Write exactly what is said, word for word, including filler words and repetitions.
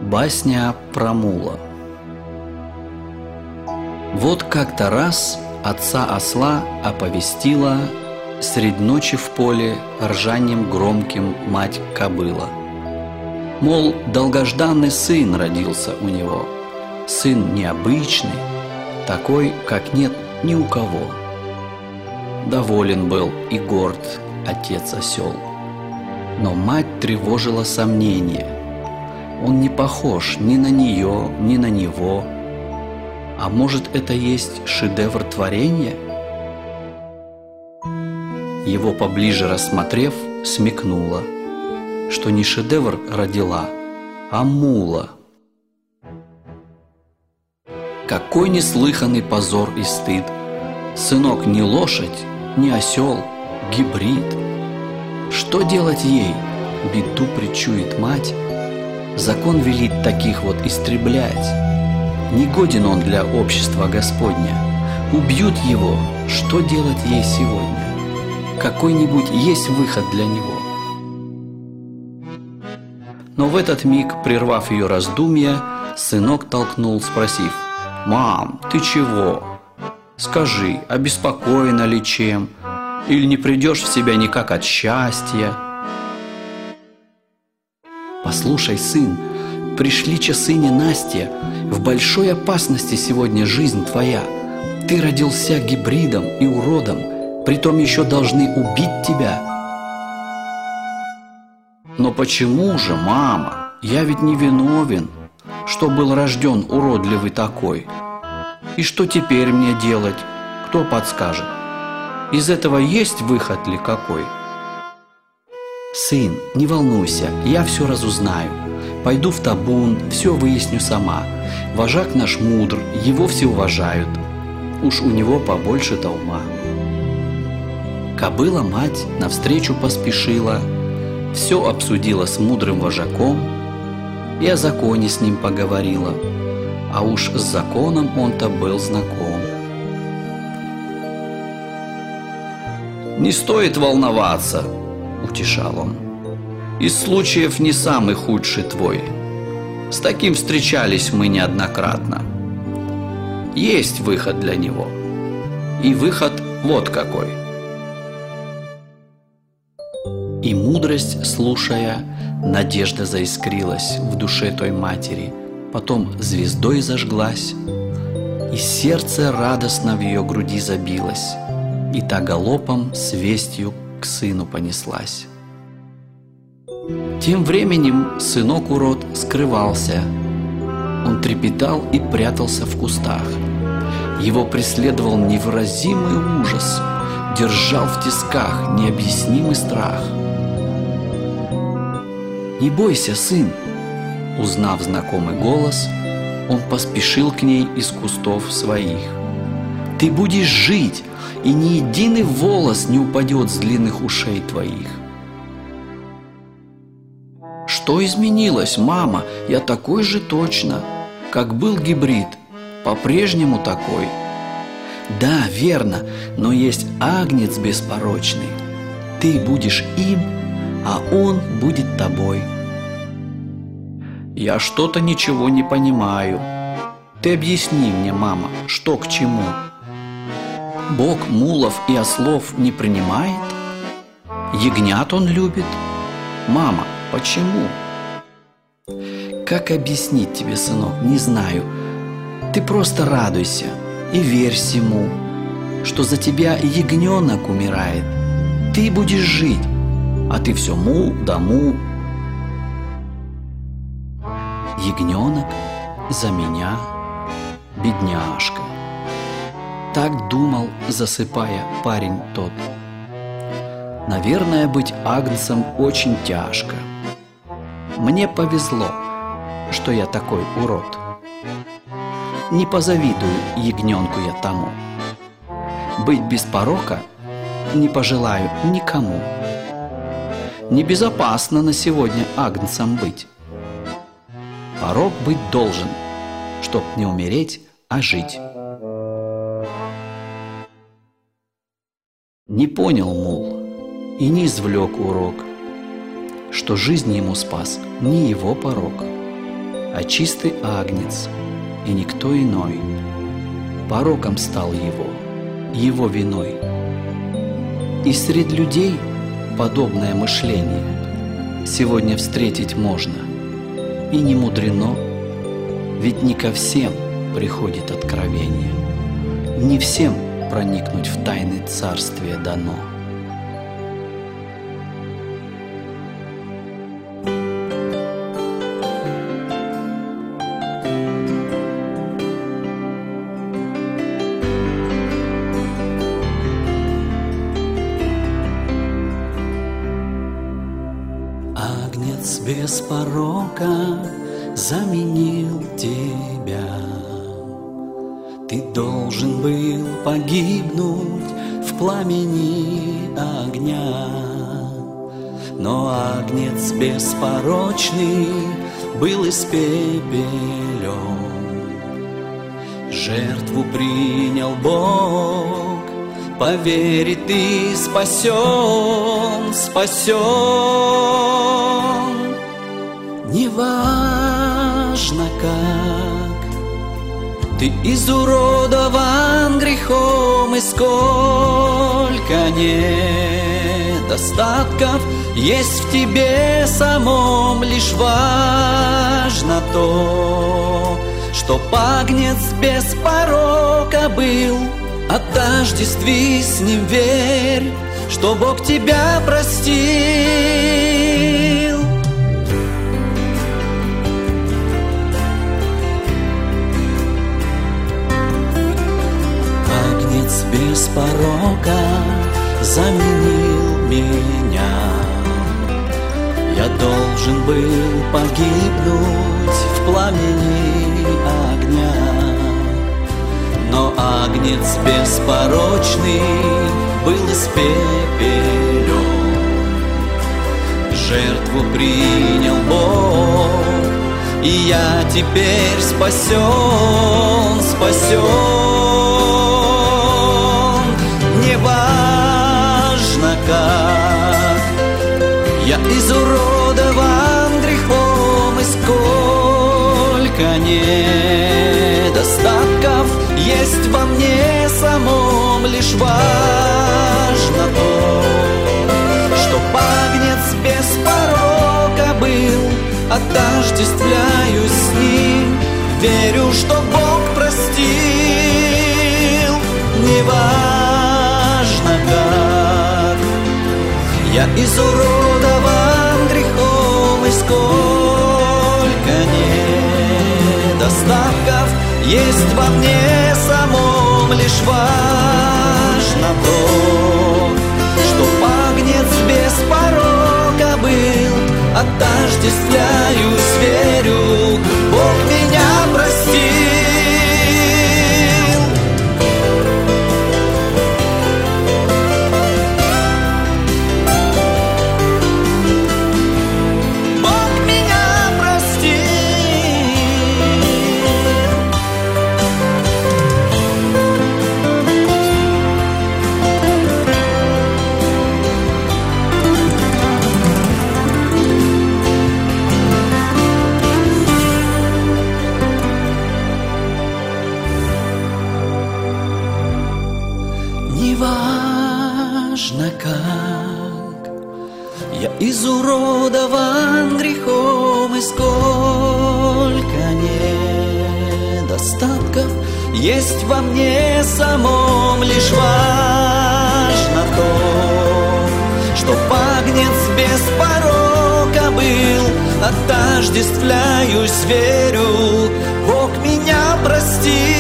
Басня про мула. Вот как-то раз отца осла оповестила средь ночи в поле ржанием громким мать кобыла. Мол, долгожданный сын родился у него, сын необычный, такой, как нет ни у кого. Доволен был и горд отец осел, но мать тревожила сомнение. Он не похож ни на нее, ни на него. А может, это есть шедевр творения? Его поближе рассмотрев, смекнула, что не шедевр родила, а мула. Какой неслыханный позор и стыд! Сынок не лошадь, не осел, гибрид. Что делать ей? Беду предчует мать. Закон велит таких вот истреблять. Негоден он для общества Господня. Убьют его, что делать ей сегодня? Какой-нибудь есть выход для него? Но в этот миг, прервав ее раздумья, сынок толкнул, спросив: «Мам, ты чего? Скажи, обеспокоена ли чем? Или не придешь в себя никак от счастья?» «Послушай, сын, пришли часы ненастья, в большой опасности сегодня жизнь твоя. Ты родился гибридом и уродом, притом еще должны убить тебя». «Но почему же, мама? Я ведь не виновен, что был рожден уродливый такой. И что теперь мне делать? Кто подскажет? Из этого есть выход ли какой?» «Сын, не волнуйся, я все разузнаю. Пойду в табун, все выясню сама. Вожак наш мудр, его все уважают. Уж у него побольше-то ума». Кобыла-мать навстречу поспешила, все обсудила с мудрым вожаком и о законе с ним поговорила. А уж с законом он-то был знаком. «Не стоит волноваться», — утешал он. «Из случаев не самый худший твой. С таким встречались мы неоднократно. Есть выход для него. И выход вот какой». И мудрость, слушая, надежда заискрилась в душе той матери, потом звездой зажглась, и сердце радостно в ее груди забилось, и та галопом с вестью к сыну понеслась. Тем временем сынок-урод скрывался. Он трепетал и прятался в кустах. Его преследовал невыразимый ужас, держал в тисках необъяснимый страх. «Не бойся, сын!» Узнав знакомый голос, он поспешил к ней из кустов своих. «Ты будешь жить, и ни единый волос не упадет с длинных ушей твоих». «Что изменилось, мама? Я такой же точно, как был гибрид, по-прежнему такой». «Да, верно, но есть агнец беспорочный. Ты будешь им, а он будет тобой». «Я что-то ничего не понимаю. Ты объясни мне, мама, что к чему?» «Бог мулов и ослов не принимает? Ягнят он любит? Мама, почему?» «Как объяснить тебе, сынок, не знаю. Ты просто радуйся и верь всему, что за тебя ягненок умирает. Ты будешь жить, а ты все му да му». «Ягненок за меня, бедняжка». Так думал, засыпая, парень тот. «Наверное, быть агнцем очень тяжко. Мне повезло, что я такой урод. Не позавидую ягненку я тому. Быть без порока не пожелаю никому. Небезопасно на сегодня агнцем быть. Порок быть должен, чтоб не умереть, а жить». Не понял мул и не извлек урок, что жизнь ему спас не его порок, а чистый агнец, и никто иной. Пороком стал его, его виной. И среди людей подобное мышление сегодня встретить можно. И не мудрено, ведь не ко всем приходит откровение, не всем проникнуть в тайны царствия дано. Агнец без порока заменил тебя. Ты должен был погибнуть в пламени огня, но агнец беспорочный был испепелен. Жертву принял Бог, поверь, ты спасен, спасен. Неважно как ты изуродован грехом, и сколько недостатков есть в тебе самом, лишь важно то, что агнец без порока был. Отождестви с ним, верь, что Бог тебя простил. Агнец без порока заменил меня. Я должен был погибнуть в пламени огня, но агнец беспорочный был испепелен. Жертву принял Бог, и я теперь спасен, спасен. Неважно как я изуродован грехом, и сколько недостатков есть во мне самом, лишь важно то, что агнец без порока был. Отождествляюсь с ним, верю, что Бог простил. Неважно как я изуродован грехом, и сколько недостатков есть во мне самом, лишь важно то, что агнец без порока был. Отождествляюсь, верю, Бог меня простил. Бог меня Неважно как я изуродован грехом, и сколько недостатков есть во мне самом, лишь важно то, что агнец без порока был. Отождествляюсь, верю, Бог меня простил.